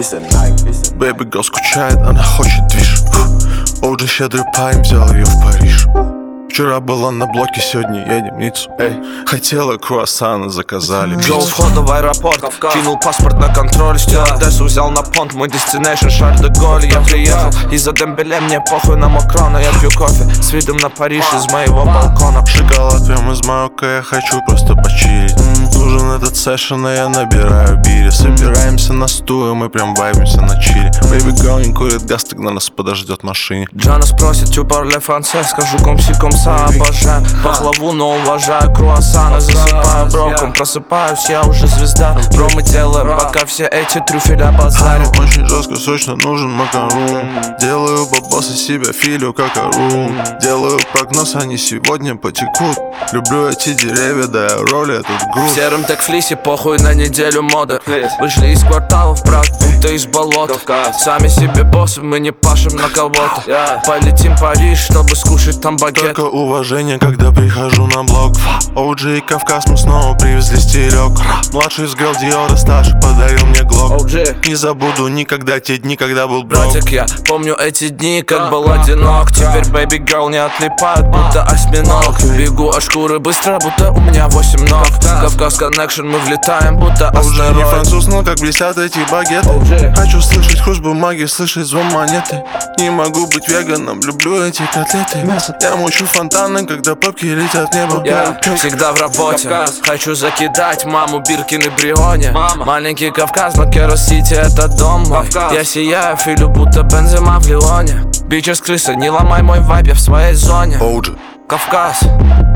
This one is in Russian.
Baby girl скучает, она хочет движ. OG щедрый парень взял ее в Париж. Вчера была на блоке, сегодня едем в Ниццу. Хотела круассаны, заказали. Джо у входа в аэропорт, кинул паспорт на контроль. Стюардессу взял на понт, мой destination Шарль де Голль. Я приехал из-за Дембеле, мне похуй на Макрона. Я пью кофе с видом на Париж из моего балкона. Шоколад прямо из Марокко, я хочу просто почилить. Нужен этот сэшн, а я набираю бири. Собираемся на стул, и мы прям вайбимся на чили. Baby girl не курит газ, тогда нас подождет в машине. Джана спросит, tu parles français, скажу комси комса. Обожаю пахлаву, но уважаю круассаны. Засыпаю броком, просыпаюсь, я уже звезда. Бро, мы делаем, пока все эти трюфеля базарят. Очень жестко, сочно, нужен макарон. Делаю бабосы себя, филю как ору. Делаю прогноз, они сегодня потекут. Люблю эти деревья, да я роли этот груз. В сером текфлисе, похуй на неделю моды. Вышли из кварталов, брат, будто из болота. Сами себе боссы, мы не пашем на кого-то. Полетим в Париж, чтобы скушать там багет. Только уважение, когда прихожу на блок. OG и Кавказ, мы снова привезли стилек. Младший сгрел Диора, старший подарил мне глок. Не забуду никогда те дни, когда был брок. Братик, я помню эти дни, как был одинок. Теперь baby girl не отлипают, будто осьминог. Бегу от шкуры быстро, будто у меня 8 ног. Кавказ коннекшн, мы влетаем, будто Уже не астероид. француз, но как блестят эти багеты. Хочу слышать хруст бумаги, слышать звон монеты. Не могу быть веганом, люблю эти котлеты. Я мучу фонтаны, когда пепки летят в небо. Я всегда в работе, хочу закидать маму Биркин и Брионе. Маленький Кавказ, но Керос-Сити это дом мой. Я сияю, филю, будто Бензема в Лионе. Бичес крыса, не ломай мой вайб, я в своей зоне. OG. Кавказ.